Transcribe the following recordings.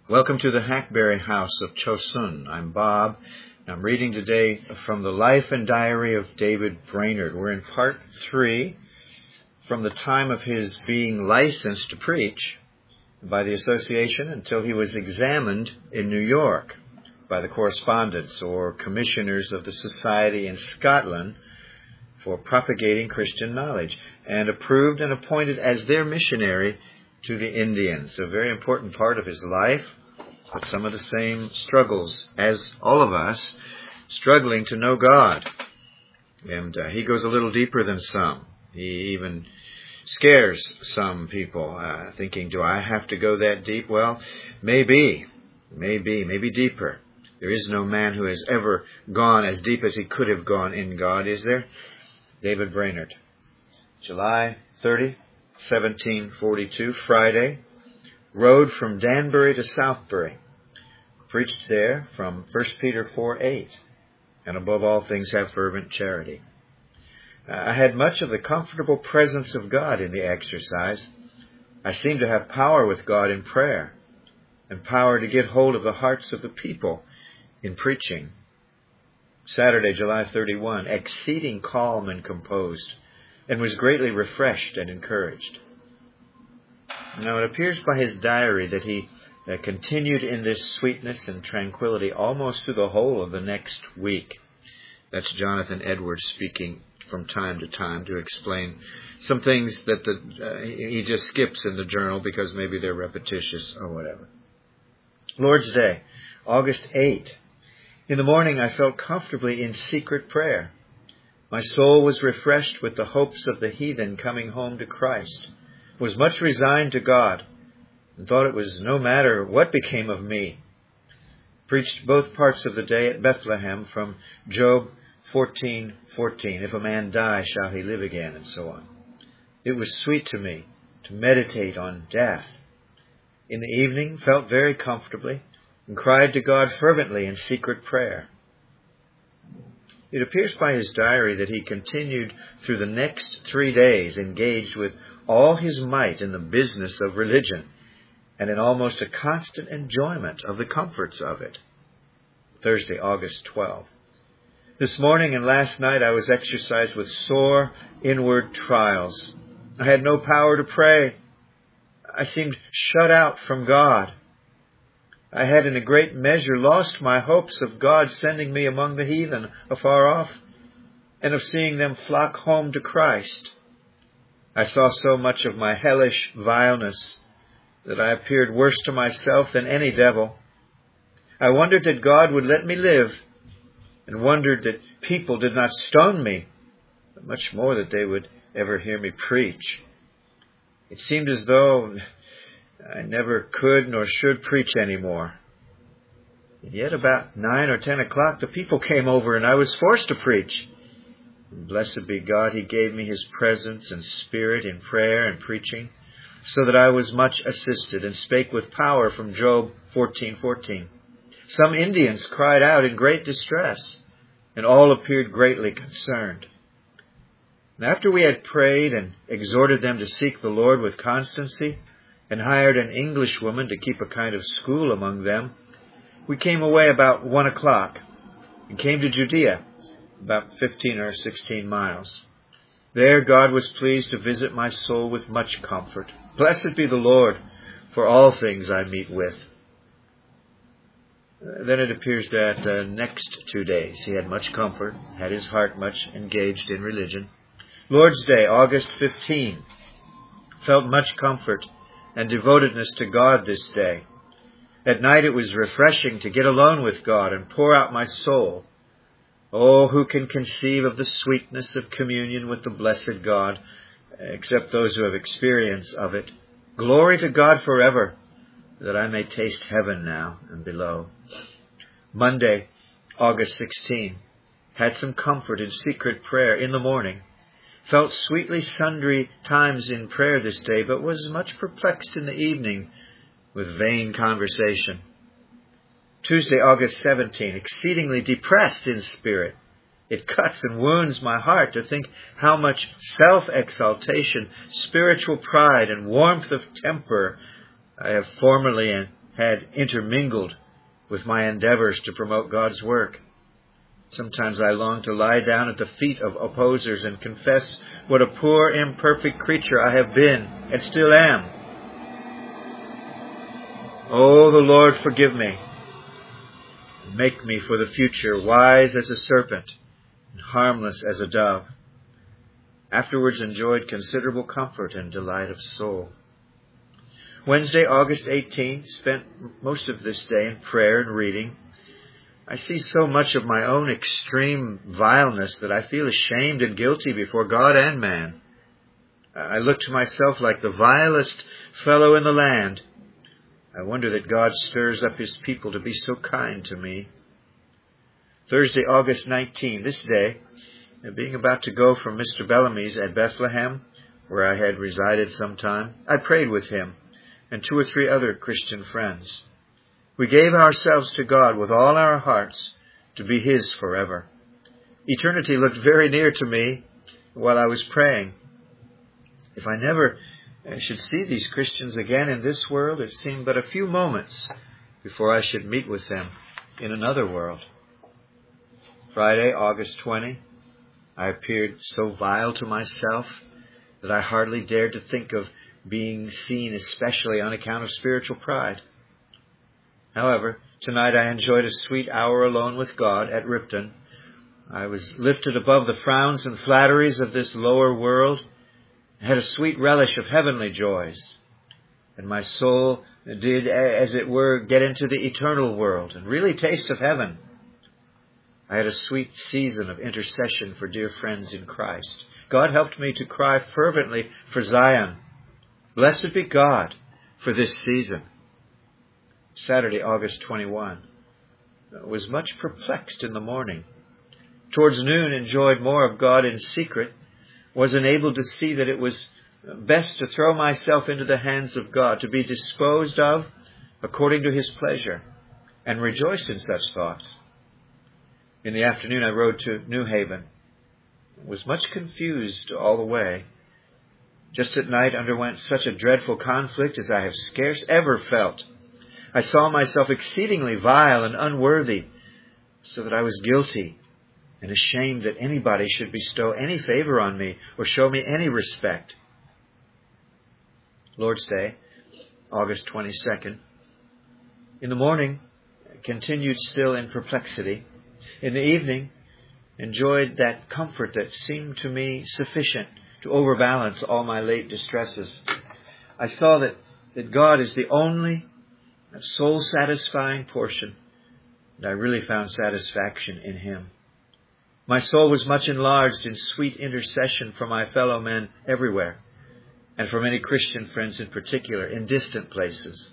Welcome to the Hackberry House of Chosun. I'm Bob. I'm reading today from the Life and Diary of David Brainerd. We're in part 3, from the time of his being licensed to preach by the association until he was examined in New York by the correspondents or commissioners of the Society in Scotland for propagating Christian knowledge, and approved and appointed as their missionary to the Indians. A very important part of his life, but some of the same struggles as all of us, struggling to know God. And he goes a little deeper than some. He even scares some people, thinking, do I have to go that deep? Well, maybe deeper. There is no man who has ever gone as deep as he could have gone in God, is there? David Brainerd. July 30, 1742, Friday. Rode from Danbury to Southbury. Preached there from 1 Peter 4:8. And above all things have fervent charity. I had much of the comfortable presence of God in the exercise. I seemed to have power with God in prayer, and power to get hold of the hearts of the people in preaching. Saturday, July 31, exceeding calm and composed, and was greatly refreshed and encouraged. Now, it appears by his diary that he continued in this sweetness and tranquility almost through the whole of the next week. That's Jonathan Edwards speaking from time to time to explain some things that he just skips in the journal because maybe they're repetitious or whatever. Lord's Day, August 8. In the morning I felt comfortably in secret prayer. My soul was refreshed with the hopes of the heathen coming home to Christ. Was much resigned to God, and thought it was no matter what became of me. Preached both parts of the day at Bethlehem from Job 14:14, if a man die, shall he live again, and so on. It was sweet to me to meditate on death. In the evening, felt very comfortably, and cried to God fervently in secret prayer. It appears by his diary that he continued through the next 3 days engaged with all his might in the business of religion, and in almost a constant enjoyment of the comforts of it. Thursday, August 12. This morning and last night I was exercised with sore inward trials. I had no power to pray. I seemed shut out from God. I had in a great measure lost my hopes of God sending me among the heathen afar off, and of seeing them flock home to Christ. I saw so much of my hellish vileness that I appeared worse to myself than any devil. I wondered that God would let me live, and wondered that people did not stone me, but much more that they would ever hear me preach. It seemed as though I never could nor should preach any more. And yet about 9 or 10 o'clock the people came over and I was forced to preach. And blessed be God, he gave me his presence and spirit in prayer and preaching, so that I was much assisted and spake with power from Job 14:14. Some Indians cried out in great distress, and all appeared greatly concerned. And after we had prayed and exhorted them to seek the Lord with constancy, and hired an Englishwoman to keep a kind of school among them, we came away about 1 o'clock and came to Judea, about 15 or 16 miles. There God was pleased to visit my soul with much comfort. Blessed be the Lord for all things I meet with. Then it appears that the next 2 days he had much comfort, had his heart much engaged in religion. Lord's Day, August 15. Felt much comfort and devotedness to God this day. At night it was refreshing to get alone with God and pour out my soul. Oh, who can conceive of the sweetness of communion with the blessed God, except those who have experience of it? Glory to God forever, that I may taste heaven now and below. Monday, August 16. Had some comfort in secret prayer in the morning. Felt sweetly sundry times in prayer this day, but was much perplexed in the evening with vain conversation. Tuesday, August 17, exceedingly depressed in spirit. It cuts and wounds my heart to think how much self-exaltation, spiritual pride, and warmth of temper I have formerly and had intermingled with my endeavors to promote God's work. Sometimes I long to lie down at the feet of opposers and confess what a poor, imperfect creature I have been and still am. Oh, the Lord forgive me, and make me for the future wise as a serpent and harmless as a dove. Afterwards enjoyed considerable comfort and delight of soul. Wednesday, August 18th, spent most of this day in prayer and reading. I see so much of my own extreme vileness that I feel ashamed and guilty before God and man. I look to myself like the vilest fellow in the land. I wonder that God stirs up His people to be so kind to me. Thursday, August 19th, this day, being about to go from Mr. Bellamy's at Bethlehem, where I had resided some time, I prayed with him and 2 or 3 other Christian friends. We gave ourselves to God with all our hearts to be His forever. Eternity looked very near to me while I was praying. If I never should see these Christians again in this world, it seemed but a few moments before I should meet with them in another world. Friday, August 20, I appeared so vile to myself that I hardly dared to think of being seen, especially on account of spiritual pride. However, tonight I enjoyed a sweet hour alone with God at Ripton. I was lifted above the frowns and flatteries of this lower world, had a sweet relish of heavenly joys, and my soul did, as it were, get into the eternal world and really taste of heaven. I had a sweet season of intercession for dear friends in Christ. God helped me to cry fervently for Zion. Blessed be God for this season. Saturday, August 21. Was much perplexed in the morning. Towards noon, enjoyed more of God in secret. Was enabled to see that it was best to throw myself into the hands of God, to be disposed of according to His pleasure, and rejoiced in such thoughts. In the afternoon, I rode to New Haven. Was much confused all the way. Just at night, underwent such a dreadful conflict as I have scarce ever felt. I saw myself exceedingly vile and unworthy, so that I was guilty and ashamed that anybody should bestow any favor on me or show me any respect. Lord's Day, August 22nd. In the morning, continued still in perplexity. In the evening, enjoyed that comfort that seemed to me sufficient to overbalance all my late distresses. I saw that God is the only soul-satisfying portion, and I really found satisfaction in Him. My soul was much enlarged in sweet intercession for my fellow men everywhere, and for many Christian friends in particular in distant places.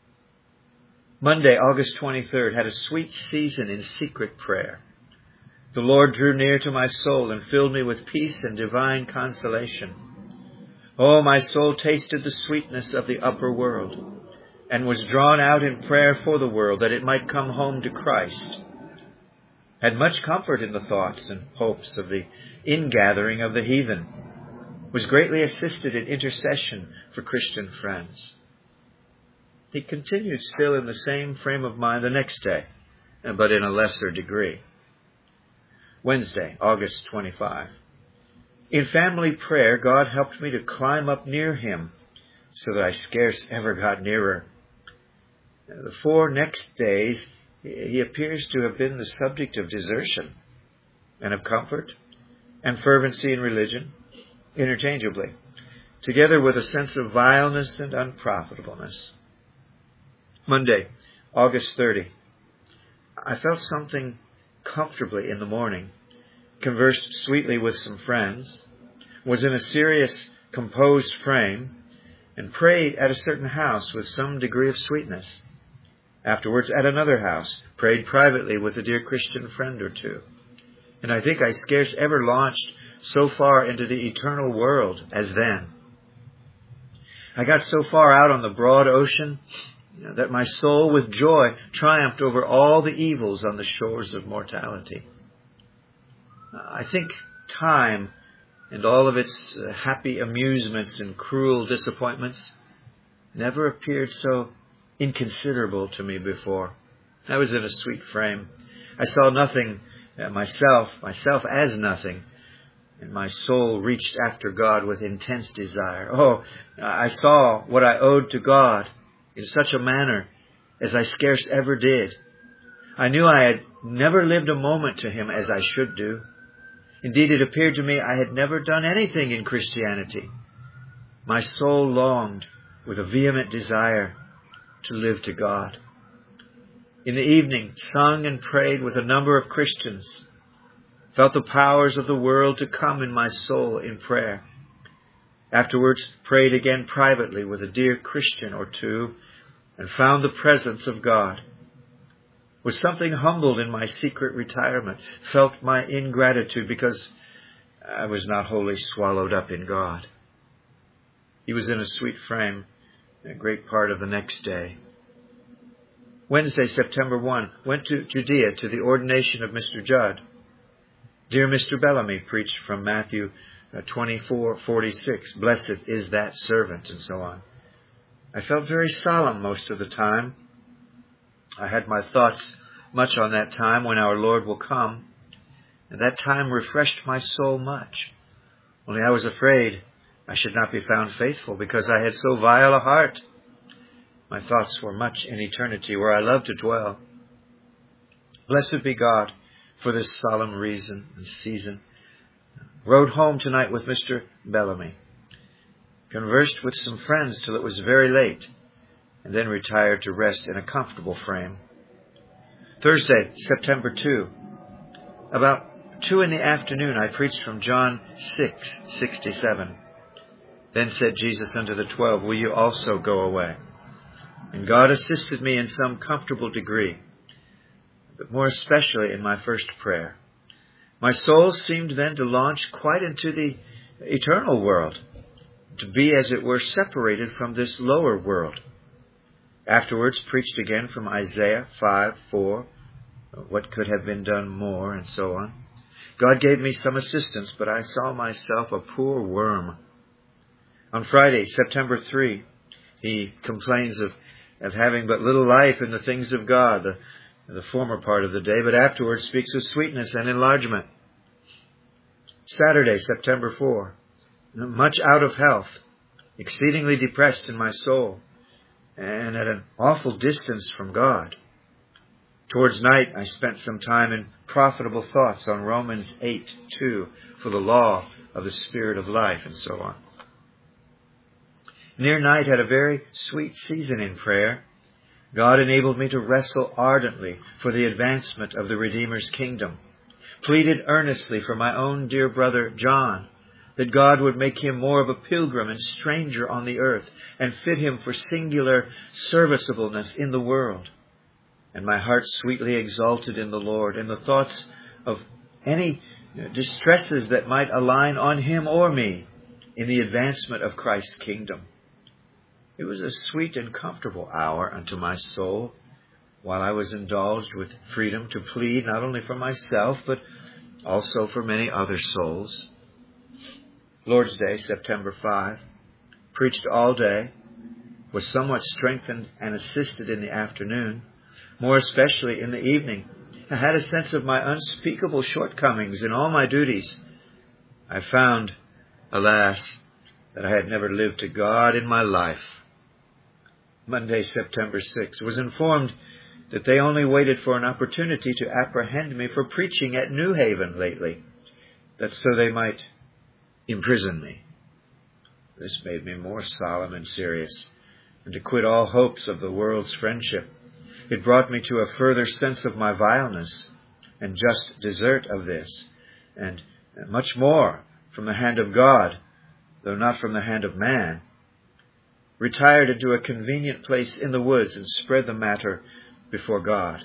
Monday, August 23rd, had a sweet season in secret prayer. The Lord drew near to my soul and filled me with peace and divine consolation. Oh, my soul tasted the sweetness of the upper world, and was drawn out in prayer for the world, that it might come home to Christ. Had much comfort in the thoughts and hopes of the ingathering of the heathen. Was greatly assisted in intercession for Christian friends. He continued still in the same frame of mind the next day, but in a lesser degree. Wednesday, August 25. In family prayer, God helped me to climb up near Him, so that I scarce ever got nearer. The 4 next days, He appears to have been the subject of desertion, and of comfort, and fervency in religion, interchangeably, together with a sense of vileness and unprofitableness. Monday, August 30. I felt something comfortably in the morning, conversed sweetly with some friends, was in a serious, composed frame, and prayed at a certain house with some degree of sweetness. Afterwards, at another house, prayed privately with a dear Christian friend or two. And I think I scarce ever launched so far into the eternal world as then. I got so far out on the broad ocean that my soul with joy triumphed over all the evils on the shores of mortality. I think time and all of its happy amusements and cruel disappointments never appeared so inconsiderable to me before. I was in a sweet frame. I saw nothing myself as nothing, and my soul reached after God with intense desire. Oh, I saw what I owed to God in such a manner as I scarce ever did. I knew I had never lived a moment to Him as I should do. Indeed, it appeared to me I had never done anything in Christianity. My soul longed with a vehement desire to live to God. In the evening, sung and prayed with a number of Christians. Felt the powers of the world to come in my soul in prayer. Afterwards, prayed again privately with a dear Christian or two, and found the presence of God. Was something humbled in my secret retirement. Felt my ingratitude because I was not wholly swallowed up in God. He was in a sweet frame a great part of the next day. Wednesday, September 1, went to Judea to the ordination of Mr. Judd. Dear Mr. Bellamy preached from Matthew 24:46, "Blessed is that servant," and so on. I felt very solemn most of the time. I had my thoughts much on that time when our Lord will come, and that time refreshed my soul much. Only I was afraid I should not be found faithful because I had so vile a heart. My thoughts were much in eternity, where I love to dwell. Blessed be God for this solemn reason and season. Rode home tonight with Mr. Bellamy. Conversed with some friends till it was very late, and then retired to rest in a comfortable frame. Thursday, September 2. About 2 in the afternoon I preached from John 6:67. Then said Jesus unto the 12, "Will you also go away?" And God assisted me in some comfortable degree, but more especially in my first prayer. My soul seemed then to launch quite into the eternal world, to be, as it were, separated from this lower world. Afterwards preached again from Isaiah 5:4, what could have been done more, and so on. God gave me some assistance, but I saw myself a poor worm. On Friday, September 3, he complains of having but little life in the things of God, the former part of the day, but afterwards speaks of sweetness and enlargement. Saturday, September 4, much out of health, exceedingly depressed in my soul, and at an awful distance from God. Towards night, I spent some time in profitable thoughts on Romans 8:2, for the law of the Spirit of life, and so on. Near night had a very sweet season in prayer. God enabled me to wrestle ardently for the advancement of the Redeemer's kingdom. Pleaded earnestly for my own dear brother John, that God would make him more of a pilgrim and stranger on the earth, and fit him for singular serviceableness in the world. And my heart sweetly exulted in the Lord, and the thoughts of any distresses that might align on him or me in the advancement of Christ's kingdom. It was a sweet and comfortable hour unto my soul, while I was indulged with freedom to plead not only for myself, but also for many other souls. Lord's Day, September 5, preached all day, was somewhat strengthened and assisted in the afternoon, more especially in the evening. I had a sense of my unspeakable shortcomings in all my duties. I found, alas, that I had never lived to God in my life. Monday, September 6, was informed that they only waited for an opportunity to apprehend me for preaching at New Haven lately, that so they might imprison me. This made me more solemn and serious, and to quit all hopes of the world's friendship. It brought me to a further sense of my vileness and just desert of this, and much more from the hand of God, though not from the hand of man. Retired into a convenient place in the woods and spread the matter before God.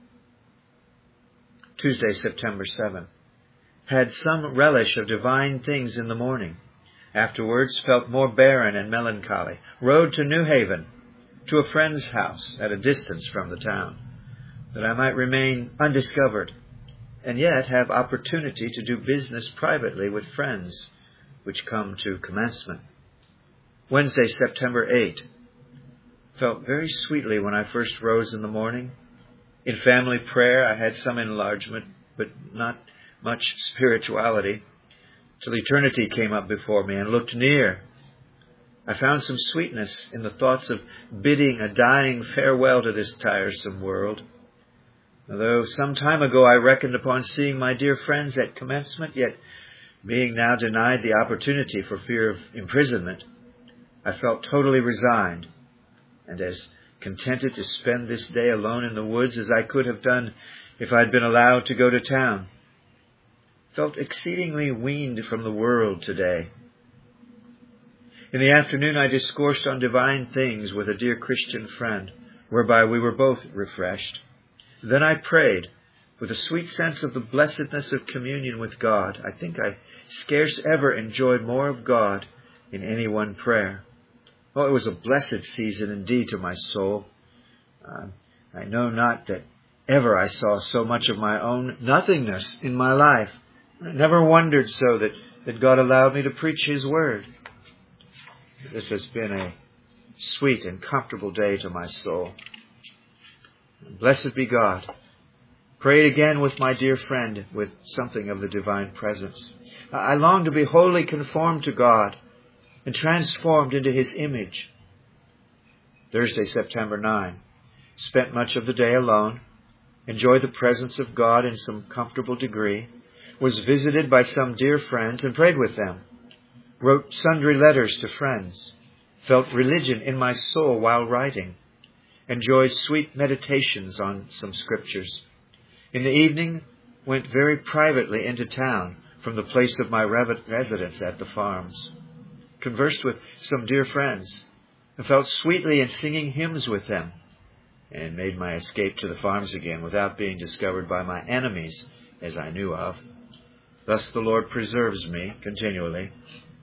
Tuesday, September 7. Had some relish of divine things in the morning. Afterwards felt more barren and melancholy. Rode to New Haven, to a friend's house at a distance from the town, that I might remain undiscovered, and yet have opportunity to do business privately with friends, which come to commencement. Wednesday, September 8. felt very sweetly when I first rose in the morning. In family prayer, I had some enlargement, but not much spirituality, till eternity came up before me and looked near. I found some sweetness in the thoughts of bidding a dying farewell to this tiresome world. Although some time ago I reckoned upon seeing my dear friends at commencement, yet being now denied the opportunity for fear of imprisonment, I felt totally resigned and as contented to spend this day alone in the woods as I could have done if I had been allowed to go to town. Felt exceedingly weaned from the world today. In the afternoon I discoursed on divine things with a dear Christian friend, whereby we were both refreshed. Then I prayed, with a sweet sense of the blessedness of communion with God. I think I scarce ever enjoyed more of God in any one prayer. Oh, it was a blessed season indeed to my soul. I know not that ever I saw so much of my own nothingness in my life. I never wondered so that God allowed me to preach His word. This has been a sweet and comfortable day to my soul. Blessed be God. Prayed again with my dear friend with something of the divine presence. I long to be wholly conformed to God and transformed into His image. Thursday, September 9. Spent much of the day alone. Enjoyed the presence of God in some comfortable degree. Was visited by some dear friends and prayed with them. Wrote sundry letters to friends. Felt religion in my soul while writing. Enjoyed sweet meditations on some scriptures. In the evening, went very privately into town from the place of my residence at the farms. Conversed with some dear friends, and felt sweetly in singing hymns with them, and made my escape to the farms again without being discovered by my enemies, as I knew of. Thus the Lord preserves me continually.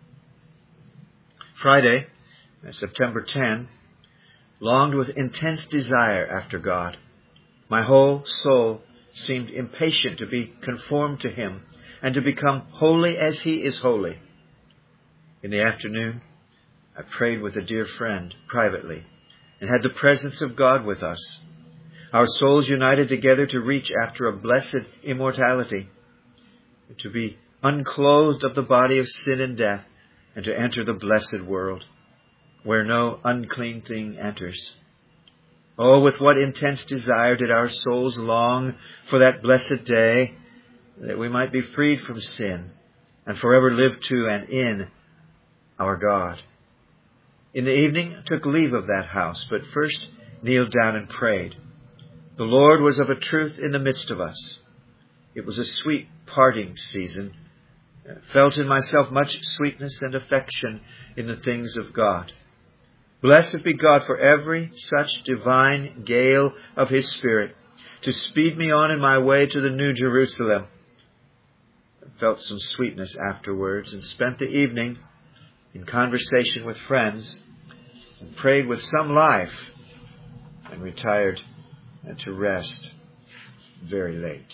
Friday, September 10, longed with intense desire after God. My whole soul seemed impatient to be conformed to Him and to become holy as He is holy. In the afternoon, I prayed with a dear friend privately and had the presence of God with us. Our souls united together to reach after a blessed immortality, to be unclothed of the body of sin and death, and to enter the blessed world, where no unclean thing enters. Oh, with what intense desire did our souls long for that blessed day, that we might be freed from sin and forever live to and in our God. In the evening, took leave of that house, but first kneeled down and prayed. The Lord was of a truth in the midst of us. It was a sweet parting season. Felt in myself much sweetness and affection in the things of God. Blessed be God for every such divine gale of His Spirit to speed me on in my way to the New Jerusalem. I felt some sweetness afterwards and spent the evening in conversation with friends and prayed with some life and retired to rest very late.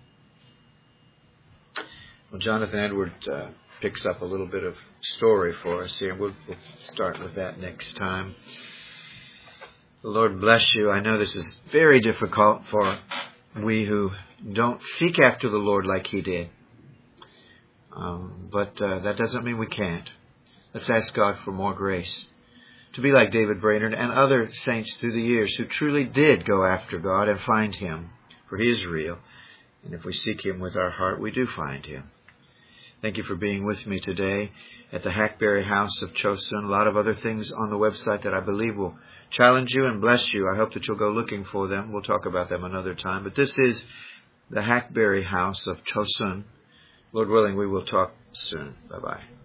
Well, Jonathan Edward picks up a little bit of story for us here. We'll start with that next time. The Lord bless you. I know this is very difficult for we who don't seek after the Lord like He did. But that doesn't mean we can't. Let's ask God for more grace to be like David Brainerd and other saints through the years who truly did go after God and find Him, for He is real. And if we seek Him with our heart, we do find Him. Thank you for being with me today at the Hackberry House of Chosun. A lot of other things on the website that I believe will challenge you and bless you. I hope that you'll go looking for them. We'll talk about them another time. But this is the Hackberry House of Chosun. Lord willing, we will talk soon. Bye-bye.